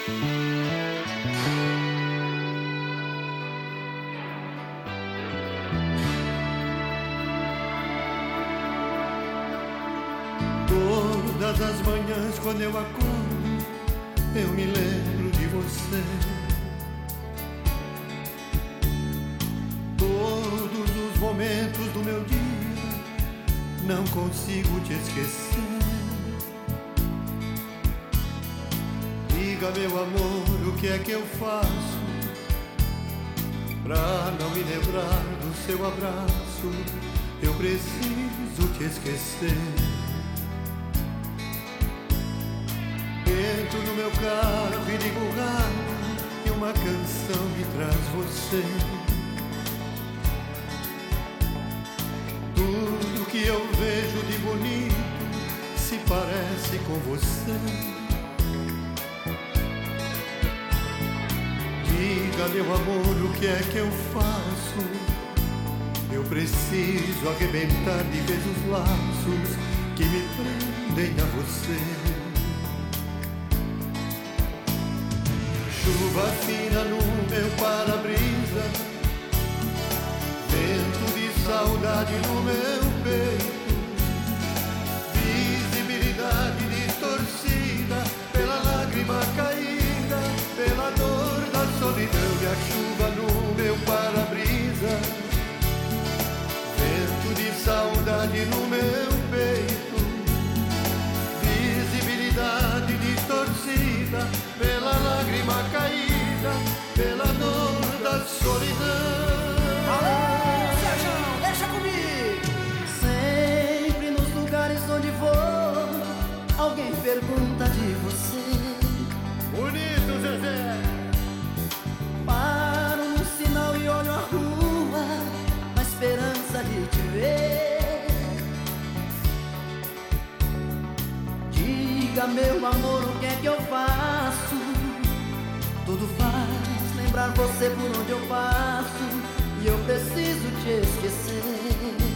Todas as manhãs quando eu acordo, eu me lembro de você. Todos os momentos do meu dia, não consigo te esquecer. Diga, meu amor, o que é que eu faço pra não me lembrar do seu abraço? Eu preciso te esquecer. Entro no meu carro e ligo o rádio e uma canção me traz você. Tudo que eu vejo de bonito se parece com você. Diga, meu amor, o que é que eu faço? Eu preciso arrebentar de vez os laços que me prendem a você. Chuva fina no meu para-brisa, vento de saudade no meu peito, visibilidade distorcida pela lágrima caída, pela dor da solidão. E a chuva no meu para-brisa, vento de saudade no meu peito, visibilidade distorcida pela lágrima caída, pela dor da solidão. Alô, Sérgio, deixa comigo! Sempre nos lugares onde vou, alguém pergunta de você. Bonito, Zezé! Paro no sinal e olho a rua, na esperança de te ver. Diga, meu amor, o que é que eu faço? Tudo faz lembrar você por onde eu passo, e eu preciso te esquecer.